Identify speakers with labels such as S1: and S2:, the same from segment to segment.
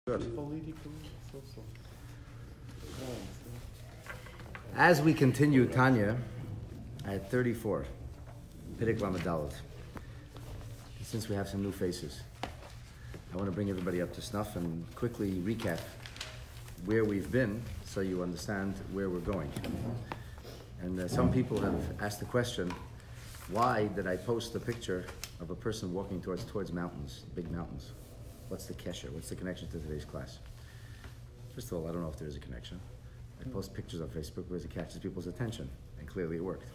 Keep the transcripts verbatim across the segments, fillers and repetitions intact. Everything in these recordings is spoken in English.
S1: Good. As we continue Tanya at thirty-four, Perek Lamed Daled, since we have some new faces, I want to bring everybody up to snuff and quickly recap where we've been so you understand where we're going. And uh, some people have asked the question, why did I post a picture of a person walking towards towards mountains, big mountains? What's the kesher? What's the connection to today's class? First of all, I don't know if there is a connection. I post pictures on Facebook because it catches people's attention, and clearly it worked.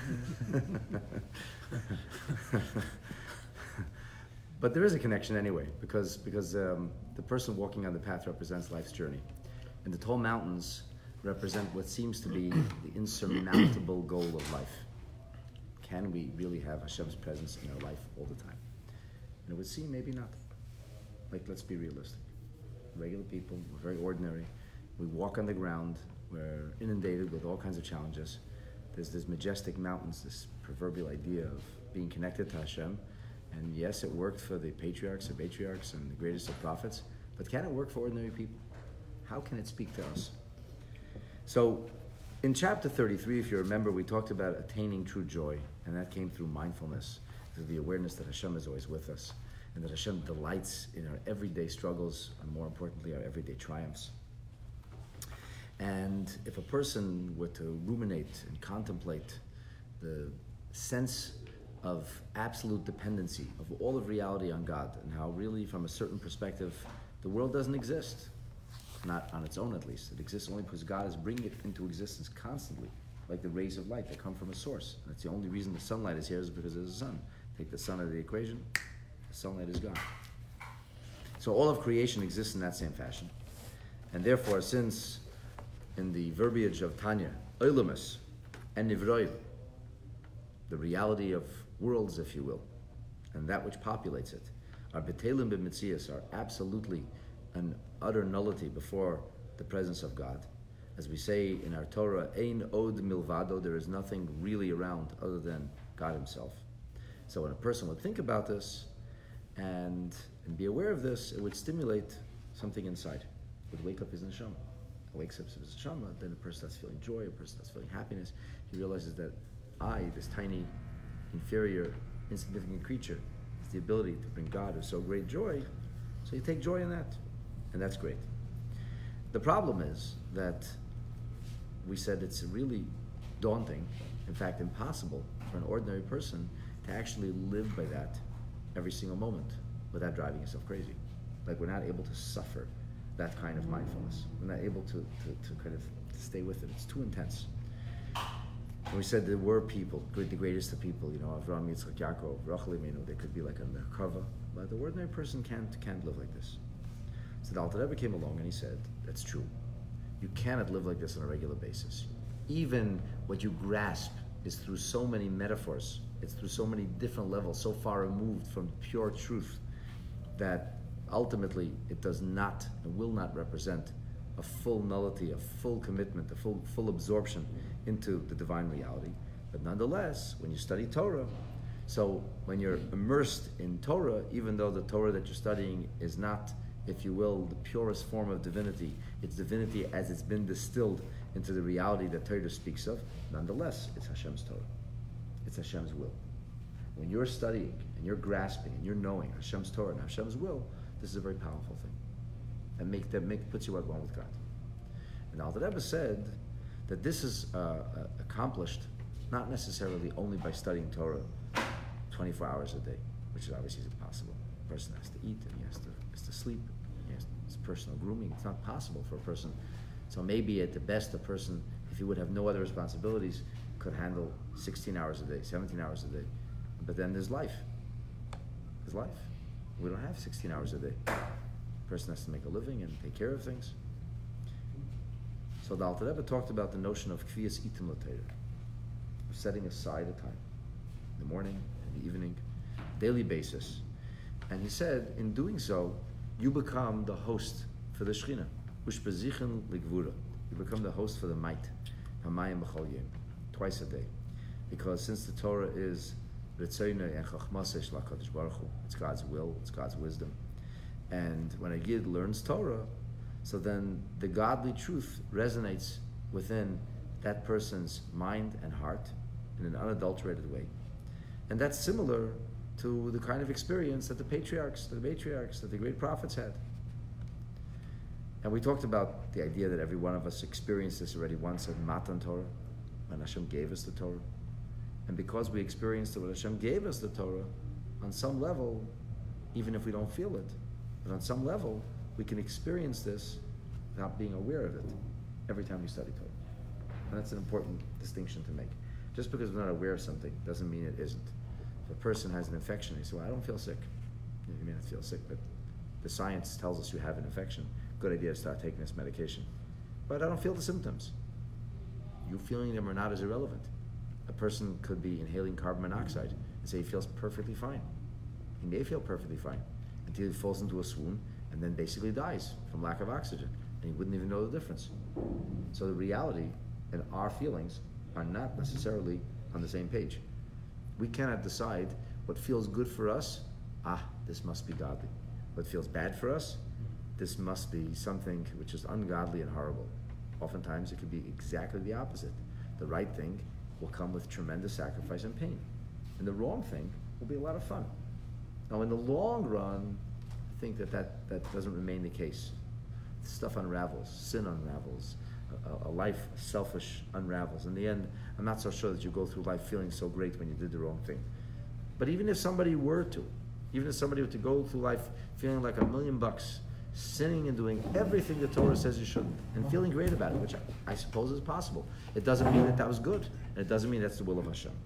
S1: But there is a connection anyway, because because um, the person walking on the path represents life's journey, and the tall mountains represent what seems to be the insurmountable goal of life. Can we really have Hashem's presence in our life all the time? And it would seem maybe not. Like, let's be realistic. Regular people, we're very ordinary. We walk on the ground. We're inundated with all kinds of challenges. There's this majestic mountains, this proverbial idea of being connected to Hashem. And yes, it worked for the patriarchs and matriarchs and the greatest of prophets, but can it work for ordinary people? How can it speak to us? So, in chapter thirty-three, if you remember, we talked about attaining true joy, and that came through mindfulness, through the awareness that Hashem is always with us, and that Hashem delights in our everyday struggles, and more importantly, our everyday triumphs. And if a person were to ruminate and contemplate the sense of absolute dependency of all of reality on God, and how really, from a certain perspective, the world doesn't exist, not on its own at least. It exists only because God is bringing it into existence constantly, like the rays of light that come from a source. And that's the only reason the sunlight is here is because there's a sun. Take the sun out of the equation, sunlight is gone. So all of creation exists in that same fashion. And therefore, since in the verbiage of Tanya, Oilumus and Nivroim, the reality of worlds, if you will, and that which populates it, are betelim b'mitzias, are absolutely an utter nullity before the presence of God. As we say in our Torah, Ein od milvado, there is nothing really around other than God Himself. So when a person would think about this, And, and be aware of this, it would stimulate something inside. It would wake up his neshama. It wakes up his neshama, then a person starts feeling joy, a person starts feeling happiness. He realizes that I, this tiny, inferior, insignificant creature, has the ability to bring God who's so great joy. So you take joy in that, and that's great. The problem is that we said it's really daunting, in fact impossible, for an ordinary person to actually live by that every single moment without driving yourself crazy. Like, we're not able to suffer that kind of mindfulness. We're not able to, to, to kind of stay with it. It's too intense. And we said there were people, the greatest of people, you know, Avraham, Yitzchak, Yaakov, Rachel Imenu, they could be like a merkava, but the ordinary person can't can't live like this. So the Alter Rebbe came along and he said, that's true. You cannot live like this on a regular basis. Even what you grasp is through so many metaphors. It's through so many different levels, so far removed from pure truth, that ultimately it does not and will not represent a full nullity, a full commitment, a full full absorption into the divine reality. But nonetheless, when you study Torah, so when you're immersed in Torah, even though the Torah that you're studying is not, if you will, the purest form of divinity, it's divinity as it's been distilled into the reality that Torah speaks of, nonetheless, it's Hashem's Torah. It's Hashem's will. When you're studying and you're grasping and you're knowing Hashem's Torah and Hashem's will, this is a very powerful thing. That make that make puts you at one with God. And Alter Rebbe said that this is uh, uh, accomplished not necessarily only by studying Torah twenty-four hours a day, which is obviously impossible. A person has to eat and he has to has to sleep. He has his personal grooming. It's not possible for a person. So maybe at the best, a person, if he would have no other responsibilities, could handle sixteen hours a day, seventeen hours a day. But then there's life. There's life. We don't have sixteen hours a day. A person has to make a living and take care of things. So the Alter Rebbe talked about the notion of kviyas itim l'Torah, of setting aside a time, in the morning, in the evening, daily basis. And he said, in doing so, you become the host for the Shechina. Ushbezichen ligvura. You become the host for the might. Hamayim b'chol yom. Twice a day. Because since the Torah is Ritzoynei and Chachmasei shel HaKadosh Baruch Hu, it's God's will, it's God's wisdom. And when a Yid learns Torah, so then the godly truth resonates within that person's mind and heart in an unadulterated way. And that's similar to the kind of experience that the patriarchs, the matriarchs, that the great prophets had. And we talked about the idea that every one of us experienced this already once at Matan Torah, when Hashem gave us the Torah. And because we experienced it when Hashem gave us the Torah, on some level, even if we don't feel it, but on some level, we can experience this without being aware of it every time we study Torah. And that's an important distinction to make. Just because we're not aware of something doesn't mean it isn't. If a person has an infection, he says, well, I don't feel sick. You may not feel sick, but the science tells us you have an infection. Good idea to start taking this medication. But I don't feel the symptoms. You feeling them or not is irrelevant. A person could be inhaling carbon monoxide and say he feels perfectly fine. He may feel perfectly fine until he falls into a swoon and then basically dies from lack of oxygen. And he wouldn't even know the difference. So the reality and our feelings are not necessarily on the same page. We cannot decide what feels good for us, ah, this must be godly. What feels bad for us, this must be something which is ungodly and horrible. Oftentimes it could be exactly the opposite. The right thing will come with tremendous sacrifice and pain. And the wrong thing will be a lot of fun. Now in the long run, I think that that, that doesn't remain the case. Stuff unravels, sin unravels, a, a life selfish unravels. In the end, I'm not so sure that you go through life feeling so great when you did the wrong thing. But even if somebody were to, even if somebody were to go through life feeling like a million bucks, sinning and doing everything the Torah says you shouldn't, and feeling great about it, which I, I suppose is possible, it doesn't mean that that was good, and it doesn't mean that's the will of Hashem.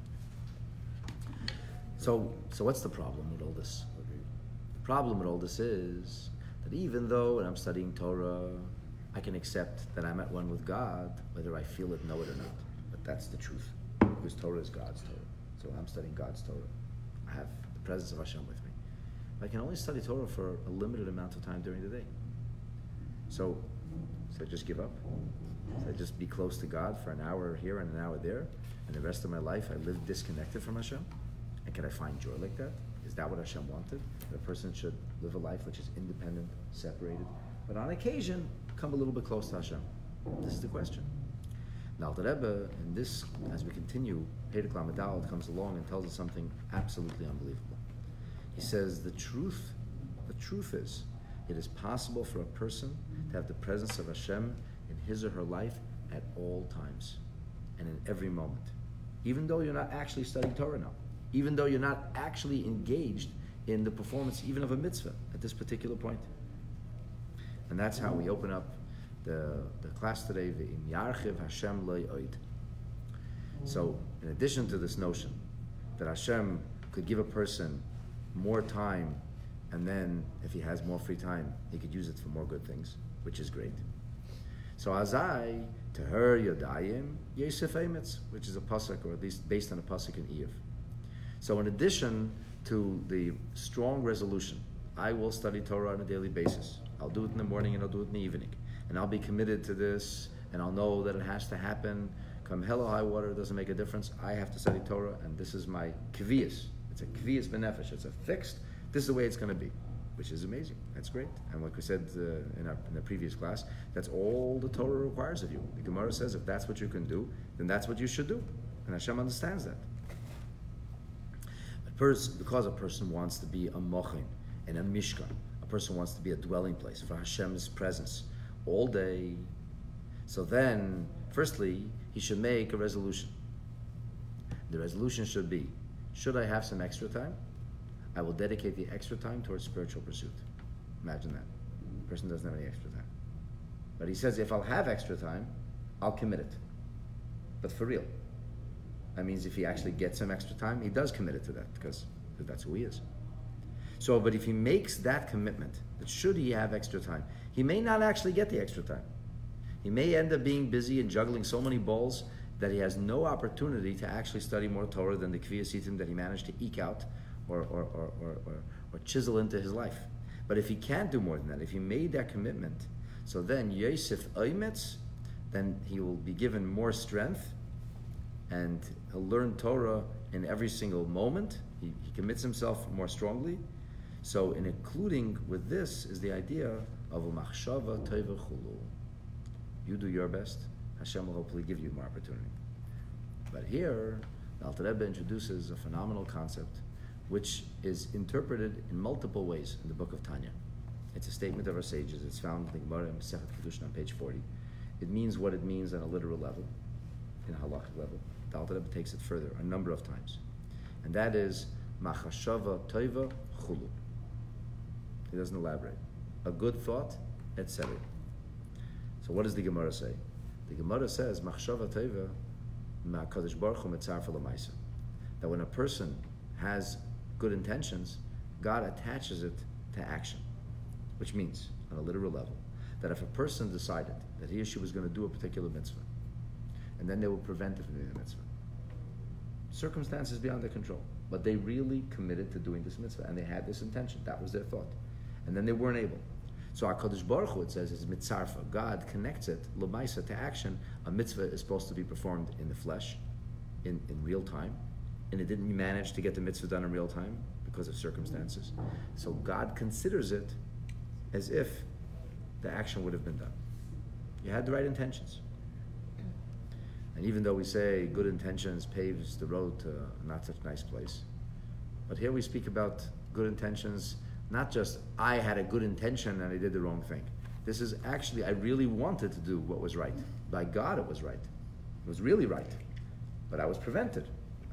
S1: So, so what's the problem with all this? The problem with all this is that even though when I'm studying Torah, I can accept that I'm at one with God, whether I feel it, know it or not. But that's the truth, because Torah is God's Torah. So when I'm studying God's Torah, I have the presence of Hashem with me. I can only study Torah for a limited amount of time during the day. So, so I just give up? So I just be close to God for an hour here and an hour there, and the rest of my life I live disconnected from Hashem? And can I find joy like that? Is that what Hashem wanted? That a person should live a life which is independent, separated, but on occasion, come a little bit close to Hashem? This is the question. Now the Rebbe, in this, as we continue, Perek Lamed Daled comes along and tells us something absolutely unbelievable. He says the truth, the truth is, it is possible for a person to have the presence of Hashem in his or her life at all times and in every moment. Even though you're not actually studying Torah now, even though you're not actually engaged in the performance even of a mitzvah at this particular point. And that's how we open up the, the class today, V'im Yarchiv Hashem Lo Yoid. So, in addition to this notion that Hashem could give a person more time, and then if he has more free time, he could use it for more good things, which is great. So Azai, to her Yodayim, Yosef Emetz, which is a pasuk, or at least based on a pasuk in Eiv. So in addition to the strong resolution, I will study Torah on a daily basis. I'll do it in the morning and I'll do it in the evening. And I'll be committed to this, and I'll know that it has to happen. Come hell or high water, it doesn't make a difference. I have to study Torah, and this is my kviyas. It's a kviyas benefesh. It's a fixed, this is the way it's going to be, which is amazing. That's great. And like we said uh, in, our, in the previous class, that's all the Torah requires of you. The Gemara says if that's what you can do, then that's what you should do. And Hashem understands that. But pers- because a person wants to be a mochin and a mishkan, a person wants to be a dwelling place for Hashem's presence all day, so then, firstly, he should make a resolution. The resolution should be, should I have some extra time? I will dedicate the extra time towards spiritual pursuit. Imagine that. The person doesn't have any extra time. But he says, if I'll have extra time, I'll commit it. But for real. That means if he actually gets some extra time, he does commit it to that, because that's who he is. So, but if he makes that commitment, that should he have extra time, he may not actually get the extra time. He may end up being busy and juggling so many balls that he has no opportunity to actually study more Torah than the Kviyas Sitim that he managed to eke out or, or, or, or, or, or chisel into his life. But if he can't do more than that, if he made that commitment, so then Yosef Oimetz, then he will be given more strength, and he'll learn Torah in every single moment. He, he commits himself more strongly. So, in including with this is the idea of a machshava teva chulu. You do your best, Hashem will hopefully give you more opportunity. But here, the Alter Rebbe introduces a phenomenal concept which is interpreted in multiple ways in the book of Tanya. It's a statement of our sages. It's found in the Gemara in Masechet Kedushin on page forty. It means what it means on a literal level, in a halachic level. The Alter Rebbe takes it further a number of times. And that is, machashava toiva chulu. He doesn't elaborate. A good thought, et cetera. So what does the Gemara say? The Gemara says, machshava toiva ma'akadosh baruch hu mitzarfa l'maisa. That when a person has good intentions, God attaches it to action. Which means, on a literal level, that if a person decided that he or she was going to do a particular mitzvah, and then they were prevented from doing the mitzvah, circumstances beyond their control, but they really committed to doing this mitzvah, and they had this intention, that was their thought, and then they weren't able. So HaKadosh Baruch Hu, it says, is mitzarfa. God connects it, l'maisa, to action. A mitzvah is supposed to be performed in the flesh, in, in real time, and it didn't manage to get the mitzvah done in real time because of circumstances. So God considers it as if the action would have been done. You had the right intentions. And even though we say good intentions paves the road to a not such nice place, but here we speak about good intentions, not just I had a good intention and I did the wrong thing. This is actually, I really wanted to do what was right. By God it was right. It was really right. But I was prevented.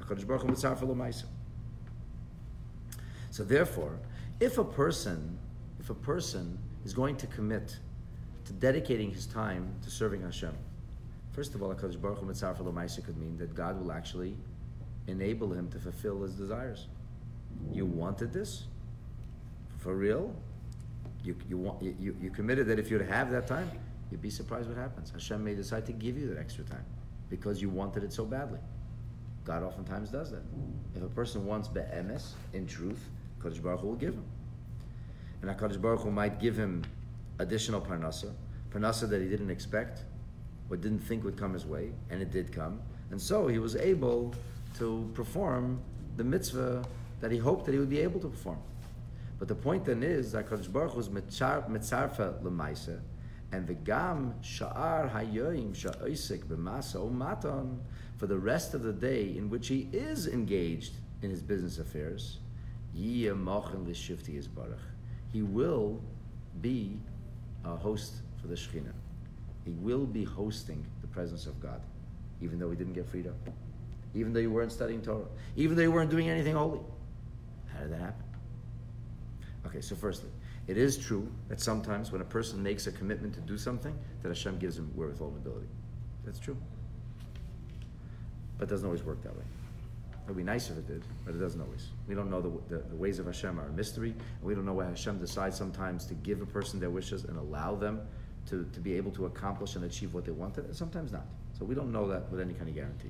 S1: So therefore, if a person, if a person is going to commit to dedicating his time to serving Hashem, first of all, HaKadosh Baruch Hu Mitzarfa L'Maisa could mean that God will actually enable him to fulfill his desires. You wanted this? For real? You you want you, you committed that if you'd have that time, you'd be surprised what happens. Hashem may decide to give you that extra time because you wanted it so badly. God oftentimes does that. If a person wants be'emes, in truth, HaKadosh Baruch Hu will give him. And HaKadosh Baruch Hu might give him additional parnasa, parnasa that he didn't expect, or didn't think would come his way, and it did come. And so he was able to perform the mitzvah that he hoped that he would be able to perform. But the point then is that HaKadosh Baruch Hu is mitzarfa l'maisa, and the gam sha'ar hayoyim sha'oisik b'masa u'maton, for the rest of the day in which he is engaged in his business affairs, yiyeh mochen l'shivti yisbarach. He will be a host for the Shekhinah. He will be hosting the presence of God, even though he didn't get freed up, even though you weren't studying Torah, even though you weren't doing anything holy. How did that happen? Okay, so firstly, it is true that sometimes when a person makes a commitment to do something, that Hashem gives him wherewithal and ability. That's true. But it doesn't always work that way. It would be nice if it did, but it doesn't always. We don't know the, the, the ways of Hashem are a mystery, and we don't know why Hashem decides sometimes to give a person their wishes and allow them to, to be able to accomplish and achieve what they wanted, and sometimes not. So we don't know that with any kind of guarantee.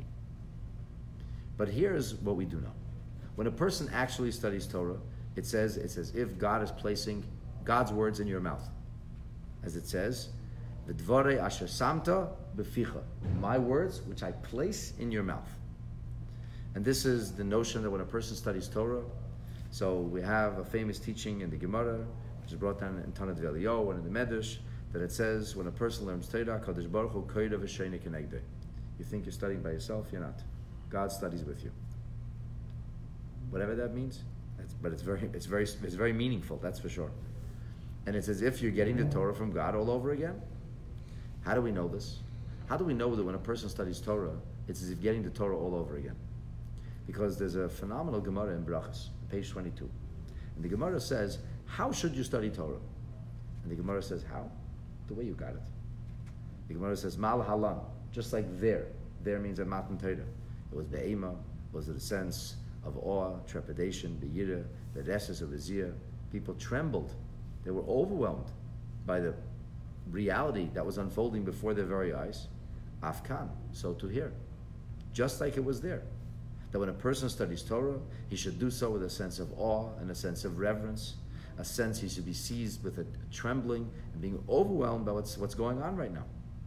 S1: But here's what we do know. When a person actually studies Torah, it says it's as if God is placing God's words in your mouth. As it says, V'dvorei asher samta b'ficha, my words which I place in your mouth. And this is the notion that when a person studies Torah, so we have a famous teaching in the Gemara, which is brought down in Tanat V'Eliyahu and in the Medrash, that it says when a person learns Torah, Kadosh Baruch Hu koyda v'sheina kenegdei. You think you're studying by yourself? You're not. God studies with you. Whatever that means, that's, but it's very, it's very, it's very meaningful. That's for sure. And it's as if you're getting the Torah from God all over again. How do we know this? How do we know that when a person studies Torah, it's as if getting the Torah all over again? Because there's a phenomenal Gemara in Brachas, page twenty-two. And the Gemara says, how should you study Torah? And the Gemara says, how? The way you got it. The Gemara says, mal halan, just like there. There means a matan Torah. It was be'ema, was the sense of awe, trepidation, be'yira, the reses of Azia. People trembled. They were overwhelmed by the reality that was unfolding before their very eyes. Afkan, so to hear. Just like it was there. That when a person studies Torah, he should do so with a sense of awe and a sense of reverence, a sense he should be seized with a trembling and being overwhelmed by what's, what's going on right now.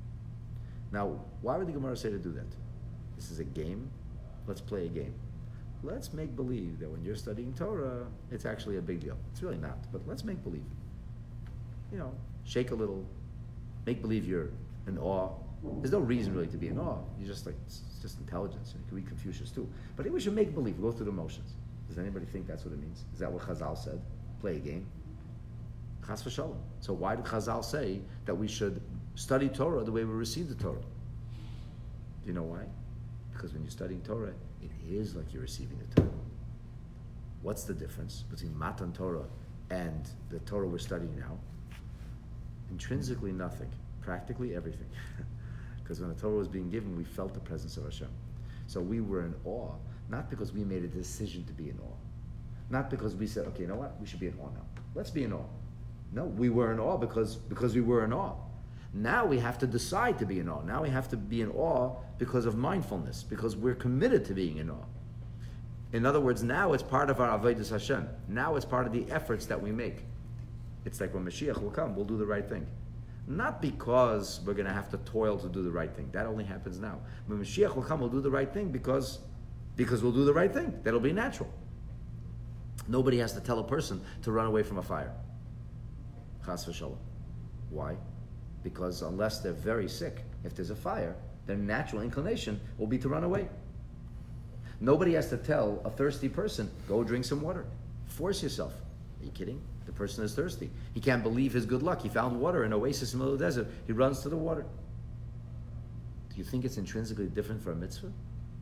S1: Now, why would the Gemara say to do that? This is a game. Let's play a game. let's make believe that when you're studying Torah, it's actually a big deal. It's really not, but let's make believe. You know, shake a little, make believe you're in awe. There's no reason really to be in awe. You're just like, it's just intelligence. You can read Confucius too. But anyway, we should make believe, go through the motions. Does anybody think that's what it means? Is that what Chazal said? Play a game? Chas v'shalom. So why did Chazal say that we should study Torah the way we receive the Torah? Do you know why? Because when you're studying Torah, it is like you're receiving the Torah. What's the difference between Matan Torah and the Torah we're studying now? Intrinsically nothing. Practically everything. Because when the Torah was being given, we felt the presence of Hashem. So we were in awe, not because we made a decision to be in awe. Not because we said, okay, you know what? We should be in awe now. Let's be in awe. No, we were in awe because, because we were in awe. Now we have to decide to be in awe. Now we have to be in awe because of mindfulness, because we're committed to being in awe. In other words, now it's part of our Avodas Hashem. Now it's part of the efforts that we make. It's like when Mashiach will come, we'll do the right thing. Not because we're going to have to toil to do the right thing. That only happens now. When Mashiach will come, we'll do the right thing because, because we'll do the right thing. That'll be natural. Nobody has to tell a person to run away from a fire. Chas v'shalom. Why? Because unless they're very sick, if there's a fire, their natural inclination will be to run away. Nobody has to tell a thirsty person, go drink some water. Force yourself. Are you kidding? The person is thirsty. He can't believe his good luck. He found water in an oasis in the middle of the desert. He runs to the water. Do you think it's intrinsically different for a mitzvah?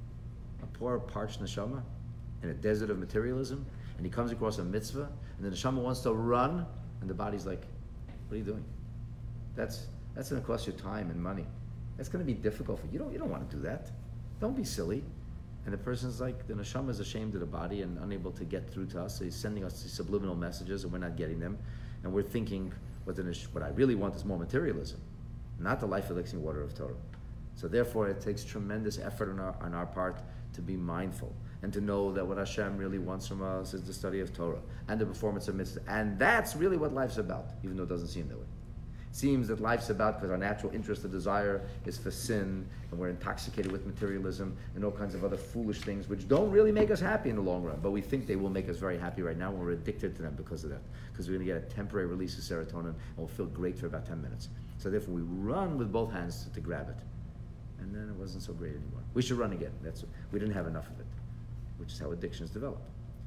S1: A poor, parched neshama in a desert of materialism, and he comes across a mitzvah, and the neshama wants to run, and the body's like, what are you doing? That's that's going to cost you time and money. That's going to be difficult for you. You don't, you don't want to do that. Don't be silly. And the person's like, the neshama is ashamed of the body and unable to get through to us. So he's sending us these subliminal messages and we're not getting them. And we're thinking, what, the nesh- what I really want is more materialism, not the life-elixing water of Torah. So therefore, it takes tremendous effort on our, on our part to be mindful and to know that what Hashem really wants from us is the study of Torah and the performance of mitzvahs. And that's really what life's about, even though it doesn't seem that way. It seems that life's about, because our natural interest and desire is for sin, and we're intoxicated with materialism and all kinds of other foolish things which don't really make us happy in the long run, but we think they will make us very happy right now, and we're addicted to them because of that, because we're going to get a temporary release of serotonin and we'll feel great for about ten minutes. So therefore we run with both hands to, to grab it, and then it wasn't so great anymore. We should run again. That's we didn't have enough of it, which is how addictions develop.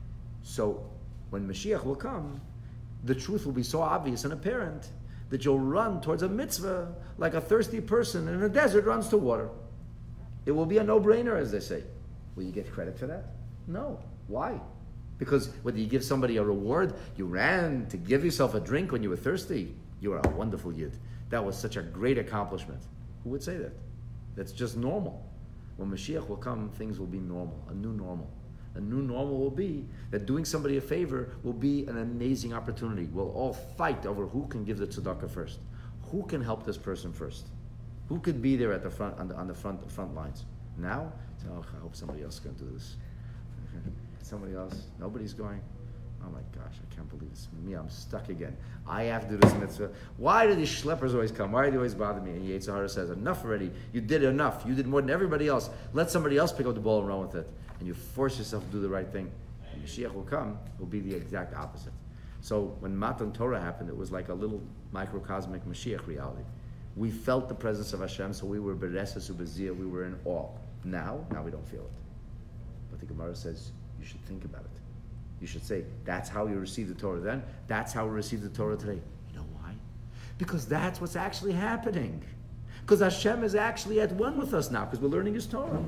S1: So when Mashiach will come, the truth will be so obvious and apparent that you'll run towards a mitzvah like a thirsty person in a desert runs to water. It will be a no-brainer, as they say. Will you get credit for that? No. Why? Because whether you give somebody a reward, you ran to give yourself a drink when you were thirsty, you are a wonderful yid. That was such a great accomplishment. Who would say that? That's just normal. When Mashiach will come, things will be normal, a new normal. A new normal will be that doing somebody a favor will be an amazing opportunity. We'll all fight over who can give the tzedakah first. Who can help this person first? Who could be there at the front, on the, on the front front lines? Now, oh, I hope somebody else can do this. Somebody else? Nobody's going? Oh my gosh, I can't believe this. Me, I'm stuck again. I have to do this mitzvah. Why do these schleppers always come? Why do they always bother me? And Yetzer Hara says, enough already. You did enough. You did more than everybody else. Let somebody else pick up the ball and run with it. And you force yourself to do the right thing. And Mashiach will come, it will be the exact opposite. So when Matan Torah happened, it was like a little microcosmic Mashiach reality. We felt the presence of Hashem, so we were bereses ubeziyah, we were in awe. Now, now we don't feel it. But the Gemara says, you should think about it. You should say, that's how you received the Torah then, that's how we receive the Torah today. You know why? Because that's what's actually happening. Because Hashem is actually at one with us now, because we're learning His Torah.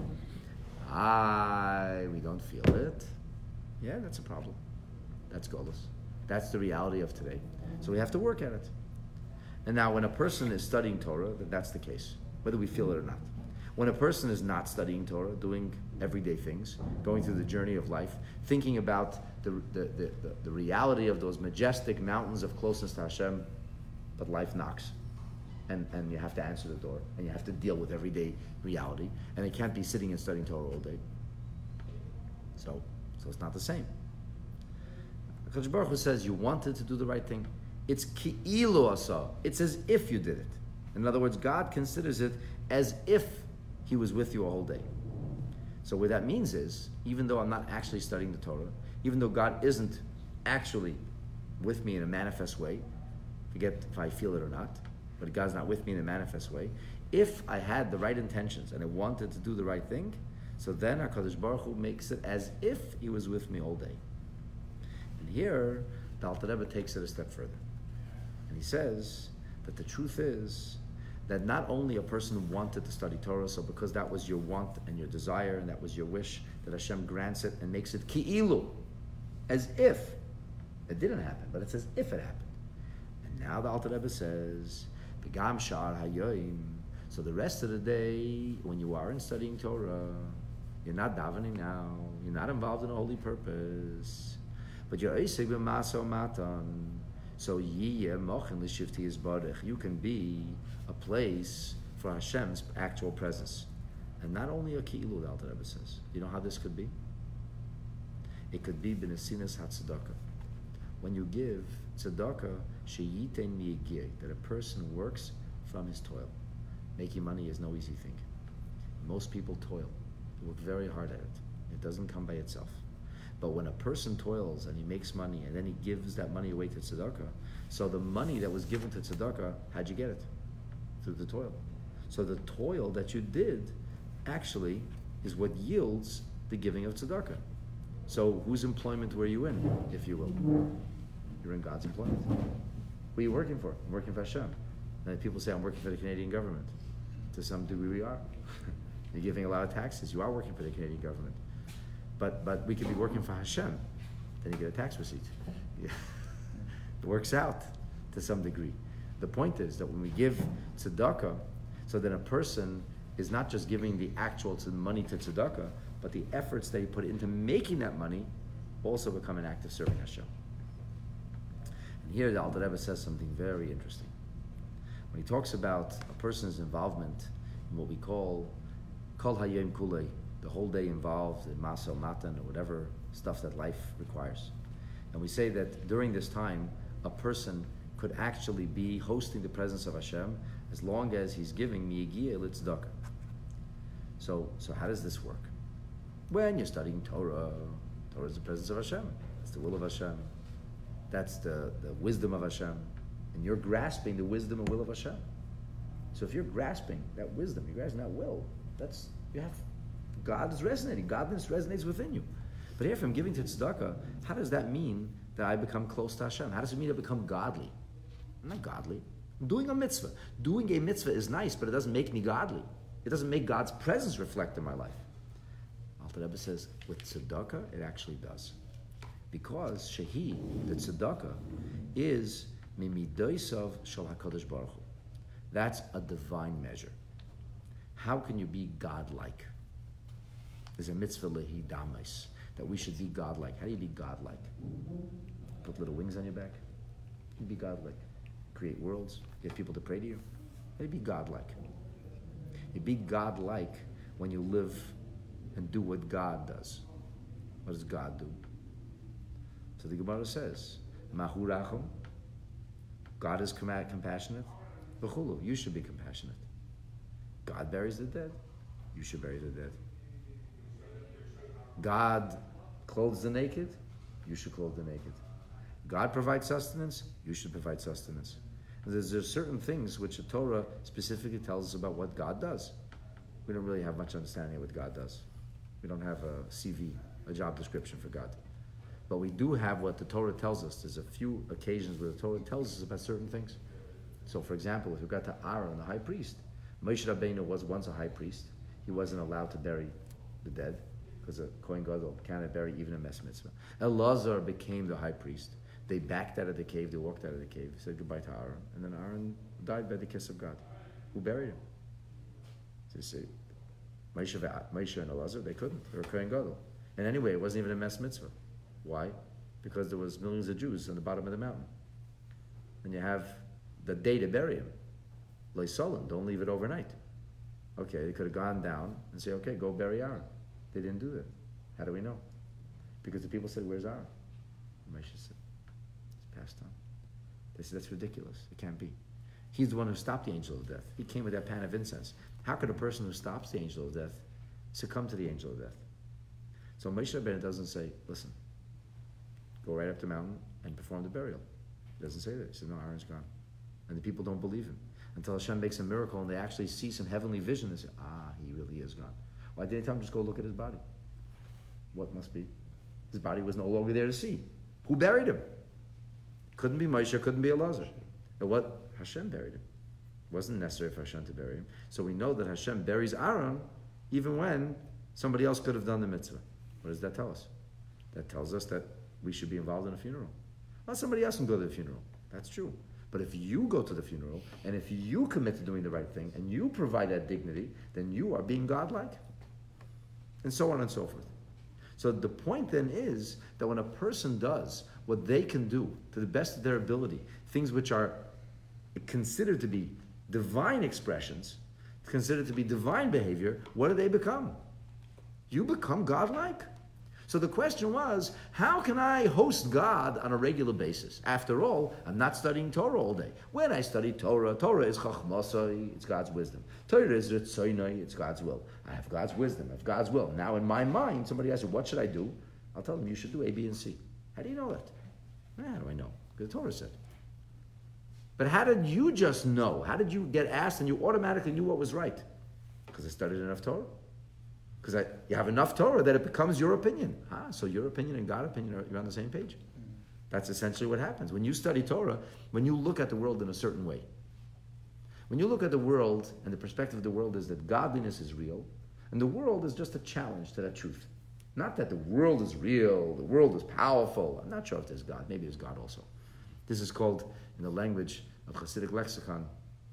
S1: I, we don't feel it. Yeah, that's a problem. That's Golus. That's the reality of today. So we have to work at it. And now when a person is studying Torah, then that's the case, whether we feel it or not. When a person is not studying Torah, doing everyday things, going through the journey of life, thinking about the, the, the, the, the reality of those majestic mountains of closeness to Hashem, but life knocks. And, and you have to answer the door, and you have to deal with everyday reality, and it can't be sitting and studying Torah all day. So, so it's not the same. HaKadosh Baruch Hu says you wanted to do the right thing. It's ki'ilu asa. It's as if you did it. In other words, God considers it as if He was with you a whole day. So what that means is, even though I'm not actually studying the Torah, even though God isn't actually with me in a manifest way, forget if I feel it or not, but God's not with me in a manifest way, if I had the right intentions and I wanted to do the right thing, so then HaKadosh Baruch Hu makes it as if He was with me all day. And here, the Alter Rebbe takes it a step further. And he says that the truth is that not only a person wanted to study Torah, so because that was your want and your desire and that was your wish, that Hashem grants it and makes it ki'ilu, as if it didn't happen, but it's as if it happened. And now the Alter Rebbe says, B'gam sha'ar hayoyim, so the rest of the day, when you aren't studying Torah, you're not davening now, you're not involved in a holy purpose, but you're eiseg b'maso matan, so yiyeh mochen l'shivti yizbarech, you can be a place for Hashem's actual presence. And not only a ki'ilu, the Alter Rebbe says. You know how this could be? It could be b'nesinas hatzedakah. When you give tzedakah, sheyiten miyigiyeh, that a person works from his toil. Making money is no easy thing. Most people toil. They work very hard at it. It doesn't come by itself. But when a person toils and he makes money and then he gives that money away to tzedakah, so the money that was given to tzedakah, how'd you get it? Through the toil. So the toil that you did actually is what yields the giving of tzedakah. So whose employment were you in, if you will? You're in God's employment. Who are you working for? I'm working for Hashem. And people say, I'm working for the Canadian government. To some degree we are. You're giving a lot of taxes. You are working for the Canadian government. But but we could be working for Hashem. Then you get a tax receipt. Yeah. It works out to some degree. The point is that when we give tzedakah, so then a person is not just giving the actual money to tzedakah, but the efforts that he put into making that money also become an act of serving Hashem. And here the Alter Rebbe says something very interesting. When he talks about a person's involvement in what we call kol hayom kulei, the whole day involved in masel matan or whatever stuff that life requires. And we say that during this time, a person could actually be hosting the presence of Hashem as long as he's giving miyigiyeh l'tzedakah. So, so how does this work? When you're studying Torah, Torah is the presence of Hashem. It's the will of Hashem. That's the, the wisdom of Hashem. And you're grasping the wisdom and will of Hashem. So if you're grasping that wisdom, you're grasping that will, that's, you have, God is resonating. Godness resonates within you. But here, if I'm giving to tzedakah, how does that mean that I become close to Hashem? How does it mean I become godly? I'm not godly. I'm doing a mitzvah. Doing a mitzvah is nice, but it doesn't make me godly. It doesn't make God's presence reflect in my life. Alter Rebbe says, with tzedakah, it actually does. Because shehi, the tzedakah, is mimidoisav shel HaKadosh Baruch Hu. That's a divine measure. How can you be godlike? There's a mitzvah lehi damas, that we should be godlike. How do you be godlike? Put little wings on your back? You be godlike. Create worlds. Get people to pray to you. How do you be godlike? You be godlike when you live and do what God does. What does God do? So the Gemara says, Mahu rachum, God is compassionate. V'chulu, you should be compassionate. God buries the dead. You should bury the dead. God clothes the naked. You should clothe the naked. God provides sustenance. You should provide sustenance. There's, there's certain things which the Torah specifically tells us about what God does. We don't really have much understanding of what God does. We don't have a C V, a job description for God. But we do have what the Torah tells us. There's a few occasions where the Torah tells us about certain things. So, for example, if we got to Aaron, the high priest, Moshe Rabbeinu was once a high priest. He wasn't allowed to bury the dead because a Kohen Gadol cannot bury even a mes mitzvah. Elazar became the high priest. They backed out of the cave. They walked out of the cave. Said goodbye to Aaron, and then Aaron died by the kiss of God. Who buried him? So you see, Moshe, Moshe and Elazar, they couldn't. They were Kohen Gadol. And anyway, it wasn't even a mes mitzvah. Why? Because there was millions of Jews on the bottom of the mountain. And you have the day to bury him. Lay solemn, don't leave it overnight. Okay, they could have gone down and say, okay, go bury Aaron. They didn't do that. How do we know? Because the people said, where's Aaron? And Moshe said, it's passed on. They said, that's ridiculous. It can't be. He's the one who stopped the angel of death. He came with that pan of incense. How could a person who stops the angel of death succumb to the angel of death. So Moshe Rabbeinu doesn't say, listen, go right up the mountain and perform the burial. He doesn't say that. He says, no, Aaron's gone. And the people don't believe him until Hashem makes a miracle and they actually see some heavenly vision and say, ah, he really is gone. Why didn't he tell him just go look at his body? What must be? His body was no longer there to see. Who buried him? Couldn't be Moshe, couldn't be Elazar. And what? Hashem buried him. It wasn't necessary for Hashem to bury him. So we know that Hashem buries Aaron even when somebody else could have done the mitzvah. What does that tell us? That tells us that we should be involved in a funeral. Not somebody else can go to the funeral. That's true. But if you go to the funeral, and if you commit to doing the right thing, and you provide that dignity, then you are being godlike. And so on and so forth. So the point then is that when a person does what they can do to the best of their ability, things which are considered to be divine expressions, considered to be divine behavior, what do they become? You become godlike. So the question was, how can I host God on a regular basis? After all, I'm not studying Torah all day. When I study Torah, Torah is chachmasai, it's God's wisdom. Torah is ritzoinai, it's God's will. I have God's wisdom, I have God's will. Now in my mind, somebody asks me, what should I do? I'll tell them, you should do A, B, and C. How do you know that? How do I know? Because the Torah said. But how did you just know? How did you get asked and you automatically knew what was right? Because I studied enough Torah. Because you have enough Torah that it becomes your opinion. Ah, so your opinion and God's opinion, are, you're on the same page. That's essentially what happens. When you study Torah, when you look at the world in a certain way, when you look at the world, and the perspective of the world is that godliness is real, and the world is just a challenge to that truth. Not that the world is real, the world is powerful. I'm not sure if there's God. Maybe there's God also. This is called, in the language of Hasidic lexicon,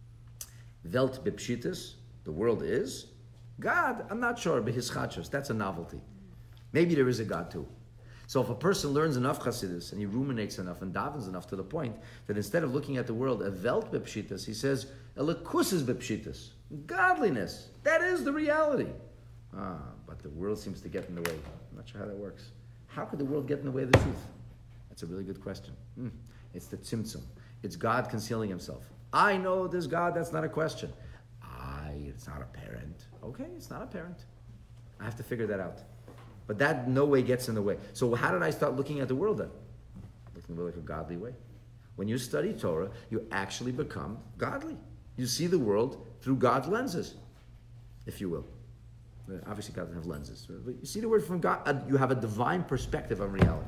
S1: Welt bepshitis, the world is. God, I'm not sure, but his chachos, that's a novelty. Maybe there is a God too. So if a person learns enough Chassidus and he ruminates enough and davens enough to the point that instead of looking at the world a Welt bepshitis, he says, Elikus is bepshitis, godliness, that is the reality. Ah, but the world seems to get in the way. I'm not sure how that works. How could the world get in the way of the truth? That's a really good question. Hmm. It's the tzimtzum. It's God concealing himself. I know there's God, that's not a question. I, it's not apparent. Okay, it's not apparent. I have to figure that out. But that no way gets in the way. So how did I start looking at the world then? Looking at it like a godly way. When you study Torah, you actually become godly. You see the world through God's lenses, if you will. Obviously God doesn't have lenses. But you see the word from God, you have a divine perspective on reality.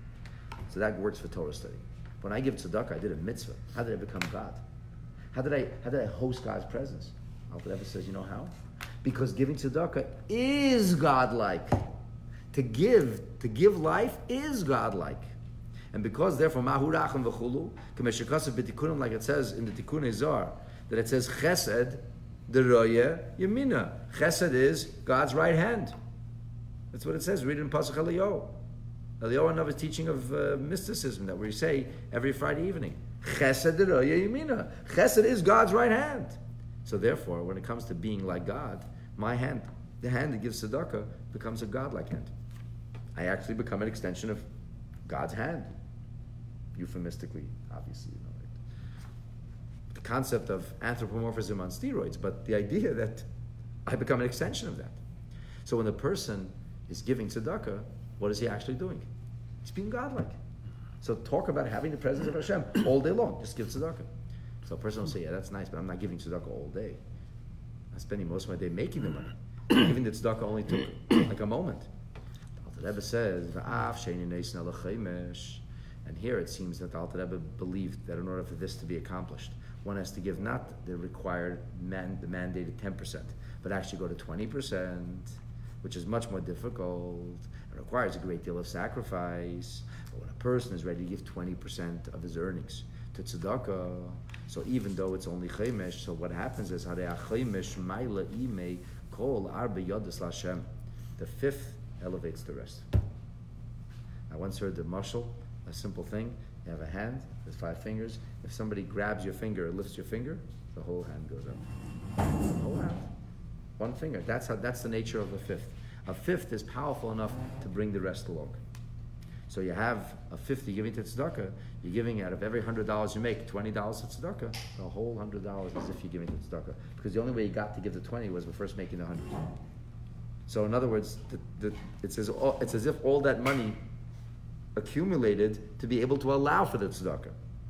S1: So that works for Torah study. When I give tzedakah, I did a mitzvah. How did I become God? How did I, how did I host God's presence? Alter Rebbe says, you know how? Because giving tzedakah is godlike. To give, to give life is godlike. And because therefore, mahu racham v'chulu, k'meshikasav b'tikunim, like it says in the Tikkun Zohar, that it says chesed, deroye, yamina. Chesed is God's right hand. That's what it says. Read it in Pasuk Eliyahu. Eliyahu another teaching of uh, mysticism that we say every Friday evening. Chesed deroye, yamina. Chesed is God's right hand. So therefore, when it comes to being like God, my hand, the hand that gives tzedakah, becomes a godlike hand. I actually become an extension of God's hand. Euphemistically, obviously, you know, right? The concept of anthropomorphism on steroids, but the idea that I become an extension of that. So when the person is giving tzedakah, what is he actually doing? He's being godlike. So talk about having the presence of Hashem all day long. Just give tzedakah. So a person will say, yeah, that's nice, but I'm not giving tzedakah all day. I'm spending most of my day making the money. Giving the tzedakah only took like a moment. The Rebbe says, and here it seems that the Alter Rebbe believed that in order for this to be accomplished, one has to give not the required, man, the mandated ten percent, but actually go to twenty percent, which is much more difficult. It requires a great deal of sacrifice. But when a person is ready to give twenty percent of his earnings to tzedakah, so even though it's only chaymesh, so what happens is, the fifth elevates the rest. I once heard the mashal, a simple thing. You have a hand with five fingers. If somebody grabs your finger or lifts your finger, the whole hand goes up. The whole hand. One finger. That's how. That's the nature of a fifth. A fifth is powerful enough to bring the rest along. So you have a fifth you're giving to tzedakah. You're giving out of every hundred dollars you make, twenty dollars to tzedakah. The whole hundred dollars is if you're giving to tzedakah. Because the only way you got to give the twenty was by first making the hundred. So in other words, the, the, it's, as, it's as if all that money accumulated to be able to allow for the tzedakah.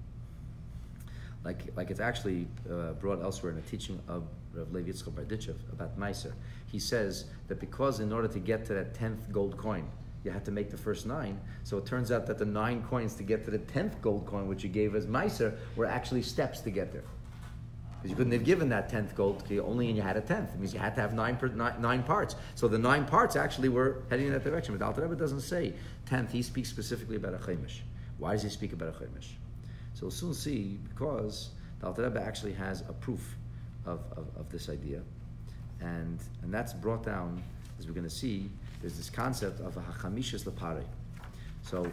S1: Like, like it's actually uh, brought elsewhere in a teaching of Rav Levi Yitzchak Berditchev about Meiser. He says that because in order to get to that tenth gold coin, you had to make the first nine. So it turns out that the nine coins to get to the tenth gold coin, which you gave as Meiser, were actually steps to get there. Because you couldn't have given that tenth gold only and you had a tenth. It means you had to have nine, per, nine, nine parts. So the nine parts actually were heading in that direction. But the Alter Rebbe doesn't say tenth. He speaks specifically about a chemish. Why does he speak about a chemish? So we'll soon see, because the Alter Rebbe actually has a proof of, of, of this idea. And, and that's brought down, as we're going to see, there's this concept of a hachamishas lepare. So,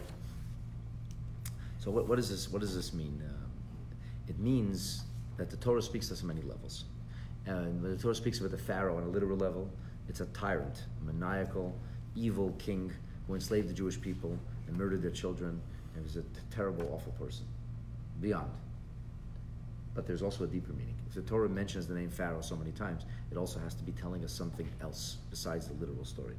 S1: so what, what, does this, what does this mean? Uh, it means that the Torah speaks to us on many levels. And when the Torah speaks about the Pharaoh on a literal level, it's a tyrant, a maniacal, evil king who enslaved the Jewish people and murdered their children, and was a t- terrible, awful person. Beyond. But there's also a deeper meaning. If the Torah mentions the name Pharaoh so many times, it also has to be telling us something else besides the literal story.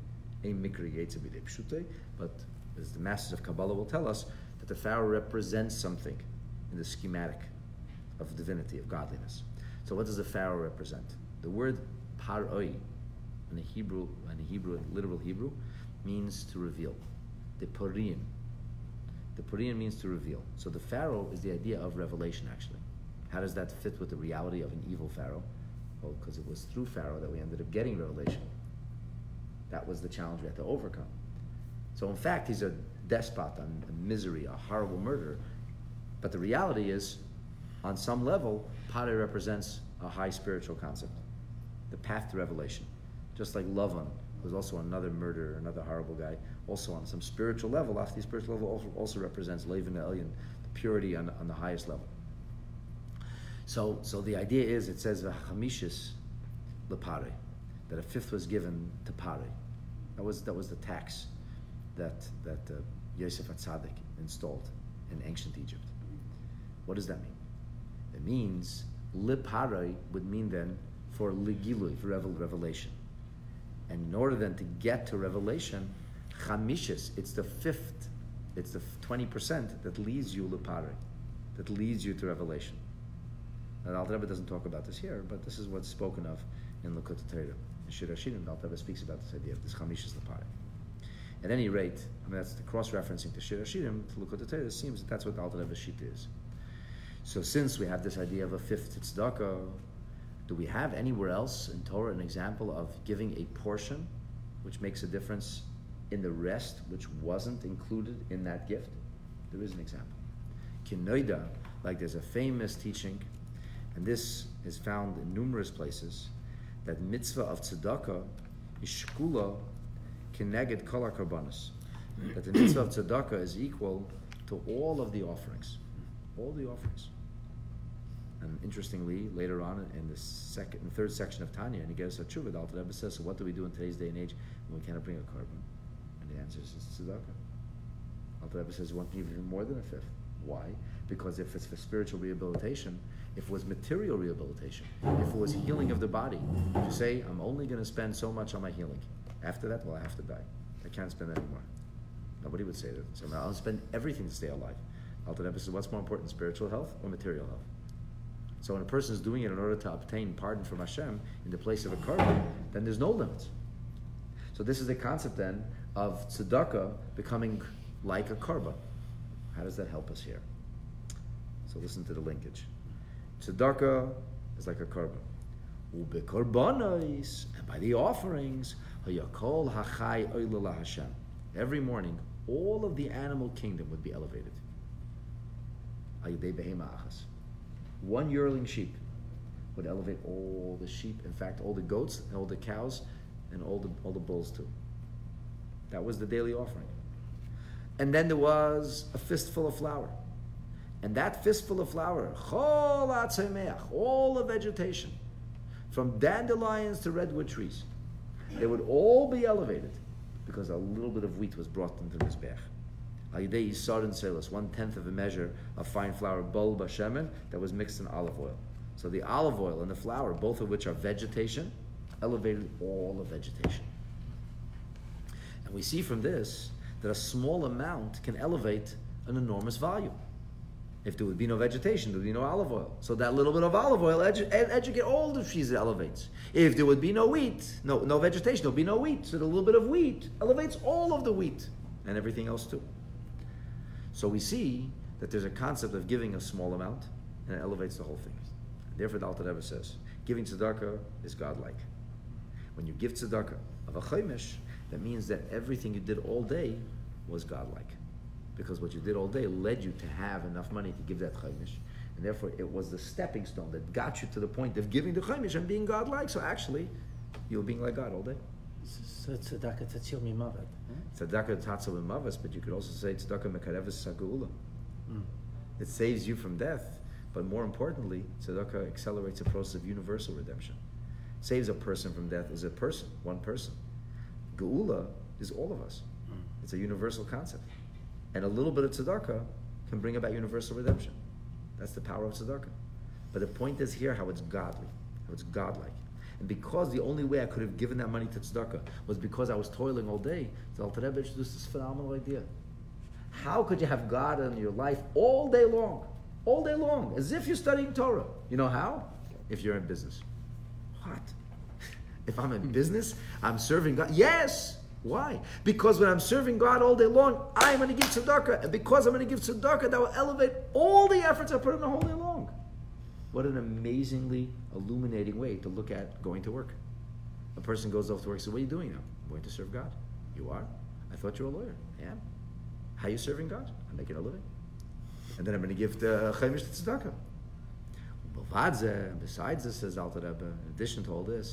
S1: But as the masters of Kabbalah will tell us, that the Pharaoh represents something in the schematic of divinity, of godliness. So what does the Pharaoh represent? The word paroi in the Hebrew, in the Hebrew, in literal Hebrew, means to reveal. The Purim. The Purim means to reveal. So the Pharaoh is the idea of revelation, actually. How does that fit with the reality of an evil Pharaoh? Well, because it was through Pharaoh that we ended up getting revelation. That was the challenge we had to overcome. So in fact, he's a despot, a, a misery, a horrible murderer. But the reality is, on some level, Pare represents a high spiritual concept, the path to revelation. Just like Lavan, who's also another murderer, another horrible guy, also on some spiritual level, off the spiritual level, also, also represents Levin Elyon, the purity on, on the highest level. So, so the idea is, it says v'hamishis lepare, that a fifth was given to Pare. That was that was the tax that that uh, Yosef HaTzadik installed in ancient Egypt. What does that mean? It means lepare would mean then for ligilui, for revel, revelation. And in order then to get to revelation, chamishis, it's the fifth, it's the twenty percent that leads you lepare, that leads you to revelation. Now, the Alter Rebbe doesn't talk about this here, but this is what's spoken of in Likutei Torah. In Shir Hashirim, the Alter Rebbe speaks about this idea of this chamishis lepare. At any rate, I mean, that's the cross-referencing to Shir Hashirim, to Likutei Torah. It seems that that's what the Alter Rebbe's shita is. So since we have this idea of a fifth tzedakah, do we have anywhere else in Torah an example of giving a portion which makes a difference in the rest which wasn't included in that gift? There is an example. Kinoida, like there's a famous teaching, and this is found in numerous places, that mitzvah of tzedakah is shkula kineged kol hakarbanos. That the mitzvah of tzedakah is equal to all of the offerings. All the offerings. And interestingly, later on in the second and third section of Tanya, and Igeres HaTshuva, the Alter Rebbe says, so what do we do in today's day and age when we cannot bring a carbon? And the answer is it's tzedakah. Alter Rebbe says, you want to give even more than a fifth. Why? Because if it's for spiritual rehabilitation, if it was material rehabilitation, if it was healing of the body, you say, I'm only going to spend so much on my healing. After that, well, I have to die. I can't spend anymore. Nobody would say that. So I'll spend everything to stay alive. Alter Rebbe says, what's more important, spiritual health or material health? So when a person is doing it in order to obtain pardon from Hashem in the place of a carbon, then there's no limits. So this is the concept then of tzedakah becoming like a carbon. How does that help us here? So listen to the linkage. Tzedakah is like a carbon. Ube korbanos, and by the offerings, hayakol hachai oilala Hashem. Every morning, all of the animal kingdom would be elevated. Ayidei behema achas. One yearling sheep would elevate all the sheep, in fact, all the goats, and all the cows, and all the all the bulls too. That was the daily offering. And then there was a fistful of flour. And that fistful of flour, chol atzemeach, all the vegetation, from dandelions to redwood trees, they would all be elevated because a little bit of wheat was brought into the mizbech. Ayidei yisar and selos, one tenth of a measure of fine flour, bol bashemen, that was mixed in olive oil. So the olive oil and the flour, both of which are vegetation, elevated all of vegetation. And we see from this that a small amount can elevate an enormous volume. If there would be no vegetation, there would be no olive oil. So that little bit of olive oil edu- ed- educate all the trees it elevates. If there would be no wheat, no, no vegetation, there would be no wheat. So the little bit of wheat elevates all of the wheat and everything else too. So we see that there's a concept of giving a small amount and it elevates the whole thing. Therefore the Alter Rebbe says, giving tzedakah is godlike. When you give tzedakah of a chaimish, that means that everything you did all day was godlike. Because what you did all day led you to have enough money to give that chaimish. And therefore it was the stepping stone that got you to the point of giving the chaimish and being godlike. So actually, you're being like God all day.
S2: So tzedakah tatzil mimavet.
S1: Tzedakah tatzil mimavet, but you could also say tzedakah mekareves sageula. It saves you from death. But more importantly, tzedakah accelerates the process of universal redemption. Saves a person from death is a person, one person. Geula is all of us. It's a universal concept. And a little bit of tzedakah can bring about universal redemption. That's the power of tzedakah. But the point is here how it's godly, how it's godlike. And because the only way I could have given that money to tzedakah was because I was toiling all day, the Alter Rebbe introduced this phenomenal idea. How could you have God in your life all day long? All day long, as if you're studying Torah. You know how? If you're in business. What? If I'm in business, I'm serving God? Yes! Why? Because when I'm serving God all day long, I'm going to give tzedakah. And because I'm going to give tzedakah, that will elevate all the efforts I put in the whole day long. What an amazingly illuminating way to look at going to work. A person goes off to work and says, what are you doing now? I'm going to serve God. You are? I thought you were a lawyer. I am. How are you serving God? I'm making a living. And then I'm going to give the chaimish to tzedakah. Besides this, says Alter Rebbe, in addition to all this,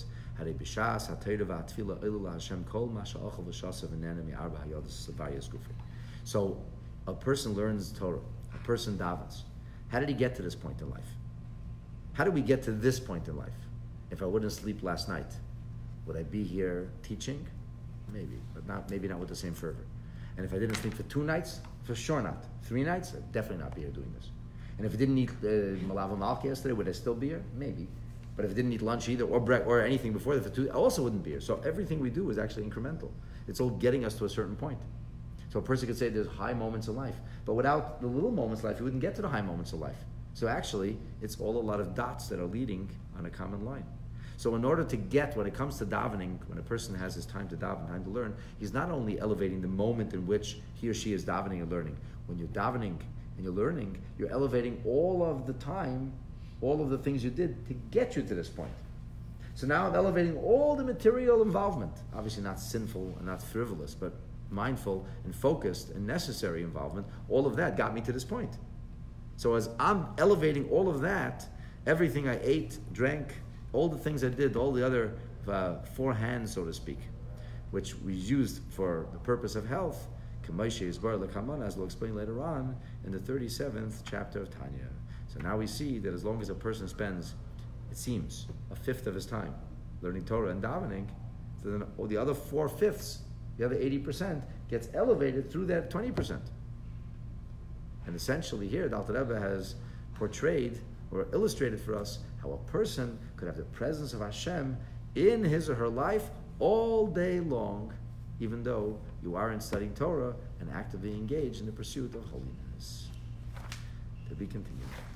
S1: so a person learns Torah, a person davens. How did he get to this point in life? How did we get to this point in life? If I wouldn't sleep last night, would I be here teaching? Maybe, but not maybe not with the same fervor. And if I didn't sleep for two nights, for sure not. Three nights, I'd definitely not be here doing this. And if I didn't eat uh, malava malka yesterday, would I still be here? Maybe. But if I didn't eat lunch either, or break, or anything before that for two, I also wouldn't be here. So everything we do is actually incremental. It's all getting us to a certain point. So a person could say there's high moments in life, but without the little moments in life, you wouldn't get to the high moments of life. So actually, it's all a lot of dots that are leading on a common line. So in order to get, when it comes to davening, when a person has his time to daven, time to learn, he's not only elevating the moment in which he or she is davening and learning. When you're davening and you're learning, you're elevating all of the time, all of the things you did to get you to this point. So now I'm elevating all the material involvement, obviously not sinful and not frivolous, but mindful and focused and necessary involvement. All of that got me to this point. So as I'm elevating all of that, everything I ate, drank, all the things I did, all the other uh, four hands, so to speak, which we used for the purpose of health, as we'll explain later on in the thirty-seventh chapter of Tanya. So now we see that as long as a person spends, it seems, a fifth of his time learning Torah and davening, so then all the other four fifths, the other eighty percent, gets elevated through that twenty percent. And essentially here, the Alter Rebbe has portrayed or illustrated for us how a person could have the presence of Hashem in his or her life all day long, even though you aren't studying Torah and actively engaged in the pursuit of holiness. To be continued.